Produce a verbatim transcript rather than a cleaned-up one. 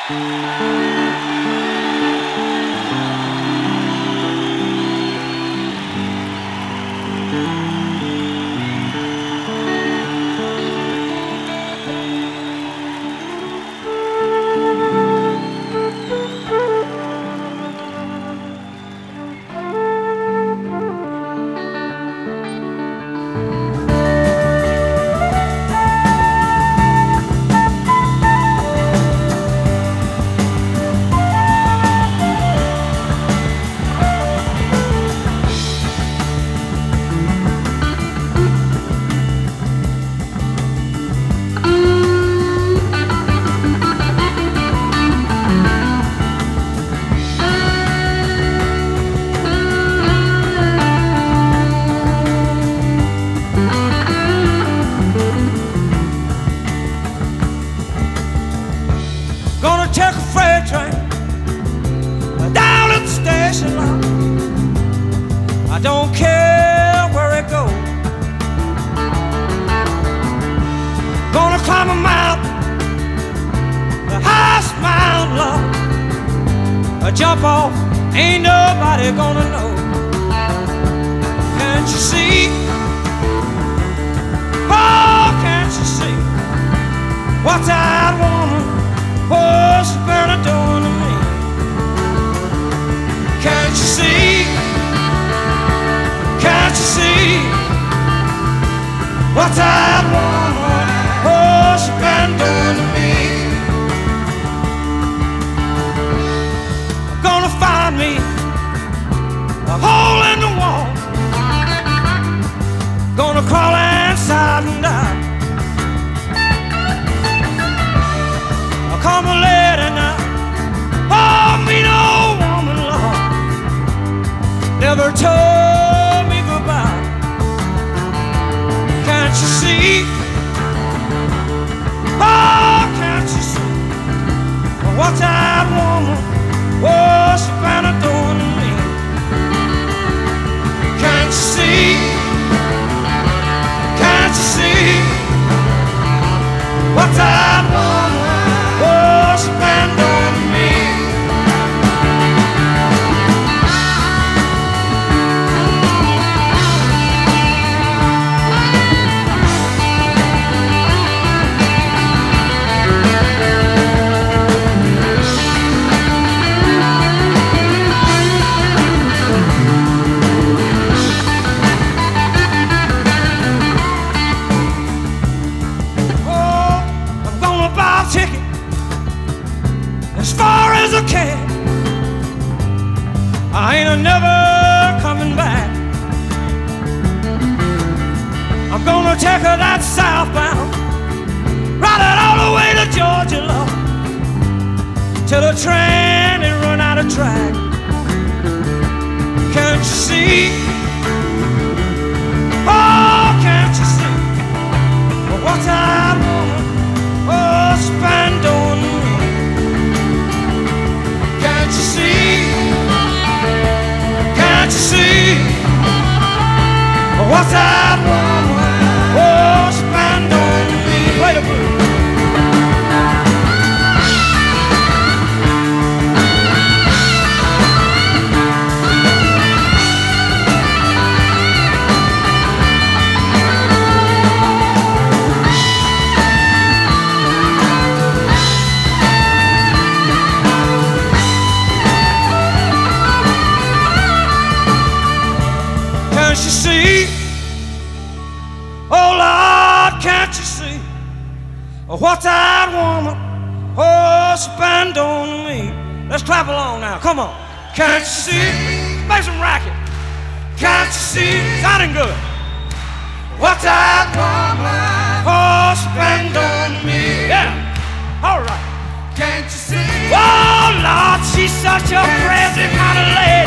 Gonna take a freight train down at the station line. I don't care where it goes. Gonna climb a mountain, the highest mountain, Lord. I jump off, ain't nobody gonna know. Can't you see? Oh, can't you see what that woman, oh, she's barely doing to me? Can't you see? Can't you see what that woman, oh, she's been doing to me? I'm gonna find me a hole in the wall, gonna crawl inside and die. Come a lady now, oh, mean old woman, Lord, never told me goodbye. Can't you see? Oh, can't you see what that woman, oh, she's been doing to me? Can't you see? Can't you see what that woman, oh, she's been doing to me? Oh, I'm gonna buy a ticket as far as I can. I ain't a never coming back. I'm gonna take her that southbound, ride it all the way to Georgia, Lord, till the train ain't run out of track. Can't you see? Oh, can't you see what that woman, oh, she's been doing to me? Can't you see? Can't you see what that woman, oh, she's been doing to me? Play the blues. Can't you see? Oh Lord, can't you see what that woman, oh, she's been doing to me? Let's clap along now, come on. Can't you see? Make some racket. Can't you see? Sounding good. What that woman, oh, she's been doing to me? Yeah, all right. Can't you see? Oh Lord, she's such a crazy kind of lady.